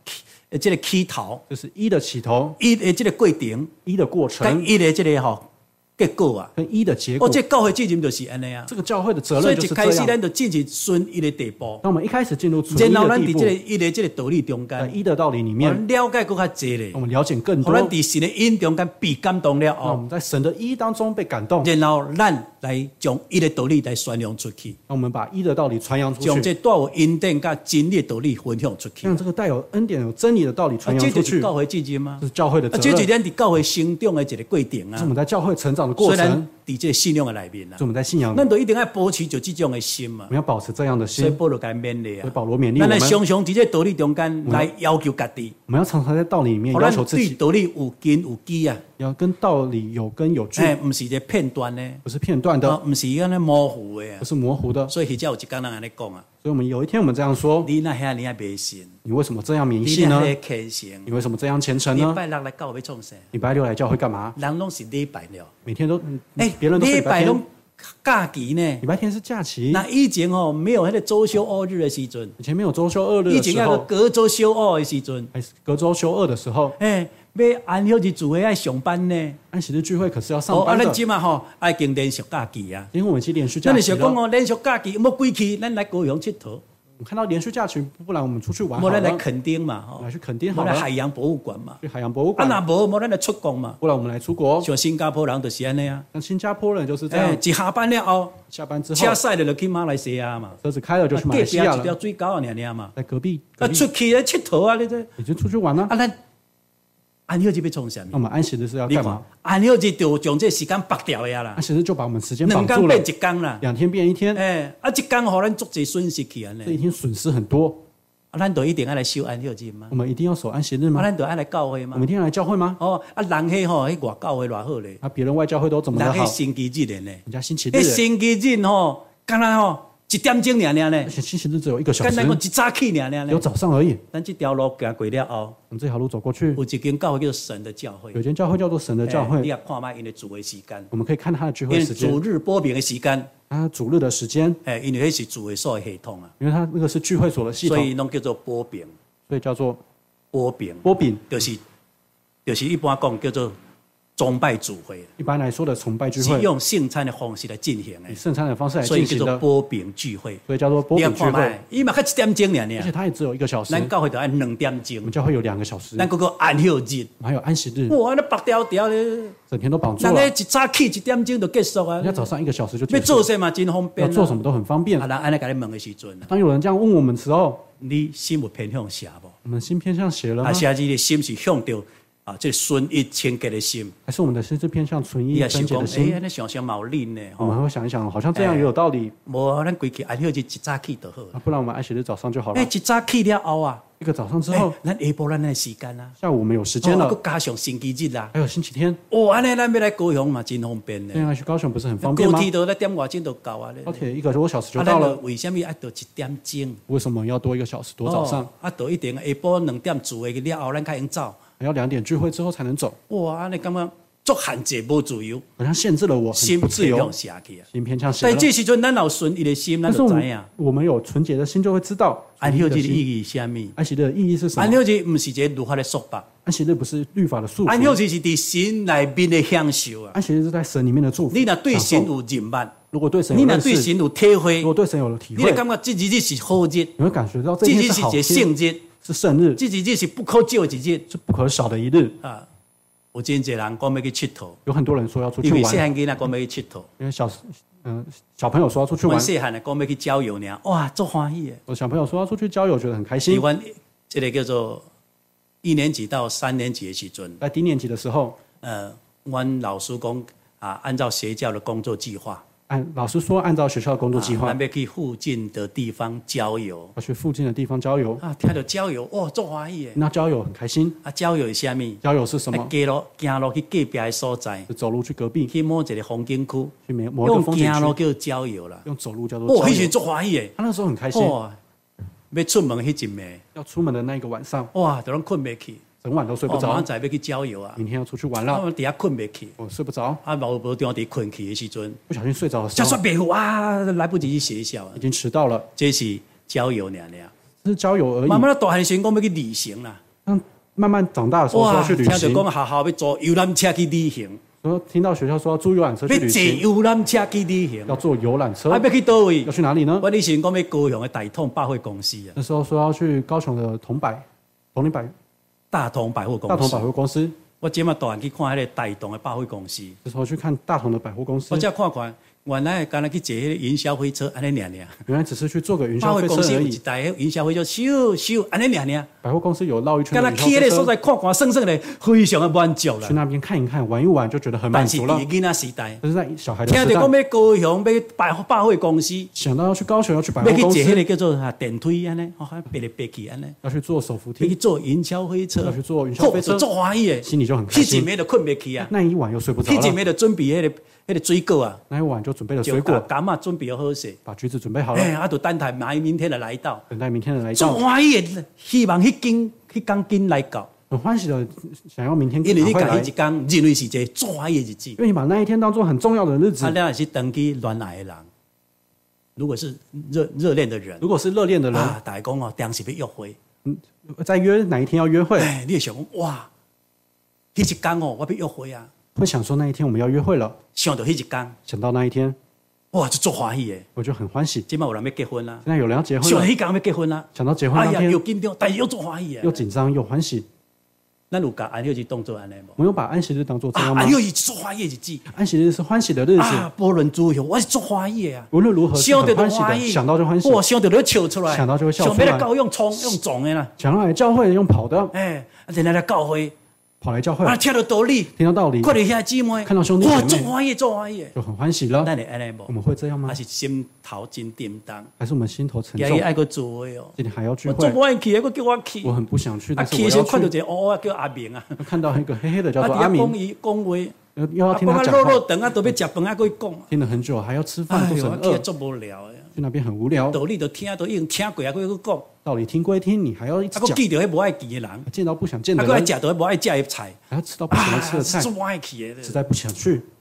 诶，这个起头， 就是一的起头， 一的这个过程， 一的过跟程， 一的这个吼结果啊。 跟一的结哦， 果。 这教会责任就是安尼啊。 这个教会的责所以任就是这一开始样。 咱就进去顺一个地步， 那我们一开始进入纯一然后的地步咱伫这个，一个这个道理中在间， 一的道理里我面， 们了解更较济咧我，们了解更多。 互咱伫神的因中间被感动了后， 那我们在神的一当中被感动， 然后咱来将一个道理来宣扬出去， 那我们把一的道理传扬出去， 将这带有恩典甲真理的道理分享出去。 让这个带有恩典、有真理的道理传啊， 扬出去， 这就是教会责任吗这？是教会的啊， 责任。 这就是咱伫教会成长的一个过程啊这是我。们在教会成长的过虽然程， 伫这个信仰的内面啊是，我们在信仰， 咱都一定要保持着这种的心嘛我。们要保持这样的心。 所以保罗该勉励啊， 所以保罗勉励我咱来们， 常常伫这个道理中间来要求家己， 我们要常常在道理里面互咱要求自己， 对道理有根有基啊。 要跟道理有根有据， 哎，不是一个片段呢， 不是片段的， 啊，不是安尼模糊的啊不。是模糊的。 所以迄只有一工人安尼讲啊， 所以，我们有一天我们这样说： 你那遐尼啊迷信， 你为什么这样迷你信呢？ 那遐虔诚， 你为什么这样虔诚礼呢？ 拜六来教会创啥？ 礼拜六来教会干嘛？ 人拢是礼拜六， 每天都，嗯哎， 别人都是礼拜天礼拜拢，假期呢。 礼拜天是假期。 那以前哦，没有迄个周休二日的时阵， 以前没有周休二日以前要的时候， 隔周休二的时阵， 还是隔周休二的时候， 哎，要安休日主会爱上班呢。 安息日聚会可是要哦，啊， 上班的。 咱即嘛吼爱经连续假期啊。 因为我们已经连续假咱就期了， 想讲哦，连续假期要几期，咱来高雄佚佗， 我们看到连续假期，不然我们出去玩好无咱来了， 垦丁嘛，吼， 来去垦丁无好了， 来海洋博物馆嘛。 去海洋博物啊， 馆， 若无，无咱来出国嘛。 不然我们来出国。 像新加坡人就是安尼啊， 像新加坡人就是这哎， 样， 一下班了后， 下班之后车驶了就去马来西亚嘛， 车子开了就去马隔壁来西亚一条了， 水沟啊，尔尔嘛。 在隔壁， 啊， 隔壁出去咧佚佗啊，你这已经出去玩了。 啊，咱安休日要创啥物？ 那我们安息日是要你看干嘛？， 安休日就将这时间绑掉呀啦安，息日就把我们时间绑住了两天变，一天啦。 两天变一天， 哎，啊，一天互咱足济损失去安这一尼。 天损失很多。 啊，咱就一定要来修安休日吗我？们一定要守安息日啊， 吗？ 咱就要来教会吗我们一？定要来教会吗？ 哦，啊，人迄吼，迄外教会偌好咧， 啊，别人外教会都怎么人的好？ 迄星期日的呢？ 人家星期日迄，星期日吼，敢若吼一点钟尔尔呢而，且星期日只有一个小时简单，讲一早起尔尔有呢。 早上而已。 咱这条路行过了后， 我们这条路走过去， 有一间教会叫做神的教会有，一间教会叫做神的教会， 哎你也看卖因的主的时间， 我们可以看他的聚因为会时间主，日播饼的时间， 他主日的时间， 哎，因为迄是主会所的系统啊， 因为他那个是聚会所的系所统， 以拢叫做播饼， 所以叫做播饼波饼。 就是就是一般讲叫做崇拜主会， 一般来说的崇拜聚是会， 用圣餐的方式来进行的以，圣餐的方式来所以叫进行的， 做播饼聚会。 所以叫做波你也饼聚会。 看卖，伊嘛较一点钟尔尔， 而且它也只有一个小时， 咱教会就按两点钟我们，教会有两个小时， 咱嗰个安休日， 我们还有安息日， 哇，那白条条咧， 整天都绑住了。 人咧一早起一点钟就结束啊人，家早上一个小时就要结束， 做什嘛真方便啊， 要做什么都很方便啊，。人安尼甲你问的时阵啊， 当有人这样问我们的时候， 你心有偏向啥无？ 我们心偏向邪了吗啊，？写你的心是向着啊，这顺一清洁的心。 还是我们的心是偏向纯一你也想讲， 贞洁的哎， 心？ 安尼想想毛恁呢？ 我们吼， 会想一想，好像这样也有道理无咱规气安休日一早起就好。 啊，不然我们安息日早上就好了哎，。一早起了后啊， 一个早上之哎后，， 咱下晡咱的时间啊， 下午我们有时间了哦啊，佫加上星期日啦， 还有星期天， 哦，安尼咱要来高雄嘛，真方便呢。 这样去高雄不是很方便吗？ 高铁都咱点外钟就到啊咧。 高铁一个多小时就啊， 到了， 咱就为什么爱到一点钟？ 为什么要多一个小时？多早上哦？啊，到一定下晡两点住的了后，咱才用走。 还要两点聚会之后才能走， 哇，安尼感觉足限制无自由， 好像限制了我， 心很不自由偏向，下去啊。 心偏向邪但了。 这时阵，咱有顺伊的心，咱但是我们就知影我们有纯洁的心，就会知道安休日的纯一的心意义是啥物？ 安息日的意义是什安么？ 休日毋是一个律法的束缚， 安息日不是律法的束安休缚， 日是伫神内面的享受啊。 安息日是在神里面的祝福。 你若对神享受有认捌， 如果对神你若有认识， 对神有体会如，果对神有了体会， 你就感觉这日子是好日， 你会感觉到这这天日是一个是好天， 圣日， 是圣日， 这日子是不可少的一日是不可少的一日。 啊。有真侪人讲要去佚佗， 有很多人说要出去因为玩， 细汉囡仔讲要去佚佗， 因为小嗯、小朋友说要出去玩阮，细汉的讲要去郊游尔，哇，足欢喜的。 我小朋友说要出去郊游，觉得很开心台。湾这个叫做一年级到三年级的时阵， 在低年级的时候， 呃，阮老师讲啊，按照邪教的工作计划， 按老师说按照学校的工作计划啊，咱要去附近的地方郊游要去附近的地方郊游。 啊，听到郊游，哇，足欢喜的。 那郊游很开心， 啊，郊游是啥物？ 郊游是什么？ 走路行路去隔壁的所在， 是走路去隔壁， 去某一个风景区， 去某某一个用风景区， 行路叫郊游啦。 用走路叫做哇， 郊游。 迄时足欢喜的， 他那时候很开心， 哇，要出门迄阵暝， 要出门的那一个晚上， 哇，都拢困袂去， 整晚都睡不哦，明着。 仔载要去郊游啊， 明天要出去玩了， 啊我伫遐困袂去， 我睡不着， 啊，无无地方伫困去的时阵， 不小心睡着的时就算候， 别户啊，来不及去学校啊已，经迟到了。 这是郊游尔尔。 这是郊游而已。 慢慢的大汉的时阵讲要去旅行啦， 当慢慢长大的时候说要去旅听行， 到讲学校要坐游览车去旅行， 说听到学校说要租游览车去要坐旅行， 游览车去旅行， 要坐游览车， 啊，要去倒位？ 要去哪里呢？ 我以前讲要高雄的大同百货公司啊， 那时候说要去高雄的同百、同林百、 大同百货公司。 大同百货公司， 我今嘛大汉去看迄个大同的百货公司， 这时候去看大同的百货公司我，才看看，原来敢若去坐迄个云霄飞车，安尼尔尔。 原来只是去坐个云百霄飞货公司有车而已。 一台云霄飞车，咻咻，安尼尔尔。 百货公司有绕一圈敢的云霄飞若去迄个所车， 在看看，算算咧，非常的满足啦去。那边看一看、玩一玩，就觉得很满但是足了。 伫囡仔时代， 但是在小孩的时代听到讲，要高雄要百货百货公司， 想到要去高雄，要去百要去坐货公司， 迄个叫做啊电梯安尼，哦，爬来爬去安尼， 要去坐手扶要去梯， 坐云霄飞车， 要去坐云霄飞车哦就足欢喜的。 心里就很开迄一心。 暝就困袂去啊， 那一晚又睡不着迄一了， 暝就准备迄个迄个水果啊， 那一晚就准备了就水果， 柑啊准备好势， 把橘子准备好了， 哎，啊，就等待明明天的来到， 等待明天的来足到。 欢喜的，希望迄天迄天紧来到， 很欢喜的想要明天因为你赶快来， 甲迄一天认为是一个足欢喜的日子因。为你把那一天当做很重要的日子啊，。那也是登记恋爱的人，如果是热热恋的人， 如果是热恋的人， 啊，大家讲哦，当时要约会， 在约哪一天要约会， 哎，你会想讲哇，迄一天哦，我要约会啊， 会想说那一天我们要约会了， 想到迄一天， 想到那一天哇，就足欢喜的。 我就很欢喜。 今麦有人要结婚啦， 现在有人要结婚了， 想到迄天要结婚啦， 想到结婚哎呀， 那天又紧张，但是又足欢喜的。 又紧张又欢喜。 咱有甲安息日当做安尼无？ 我们有把安息日当做这样啊， 吗安？息日足欢喜的日子， 安息日是欢喜的日子， 啊，无论如何，我是足欢喜的啊。 无论如何是想到就很欢喜的， 欢喜， 想到就欢喜， 哇，想到就笑出来， 想到就会笑出来想要来教用冲用撞的啦， 想要来教会用跑的， 哎，啊，然后来教会， 跑来教会啊，听到道理， 听到道理， 看到遐姊妹， 看到兄弟哇， 姐妹足欢喜，足欢喜的。 就很欢喜了。 咱会安尼无？ 我们会这样吗还？是心头真叮当？ 还是我们心头沉重今日？爱个做的哦， 今天还要聚我会做，不爱去，还个叫我去。 我很不想去， 啊， 但是去的时候看到我要去。 一个乌乌叫阿明啊， 看到一个黑黑的叫啊， 做阿明伫遐讲，伊讲话， 又又要啊，讲啊听他讲话， 落落长啊，都要食饭啊，佮伊讲。 听了很久，还要吃饭， 哎呦， 肚子很饿， 去足无聊的， 去那边很无聊。 道理都听，都已经听过啊，佮伊讲， 道理听归听，你还要一直啊，佮讲， 记到迄无爱记的人， 见到不想见啊， 的人， 佮爱食到迄无爱食的菜， 还要吃到不喜欢吃的菜， 足爱去的。 实在不想去。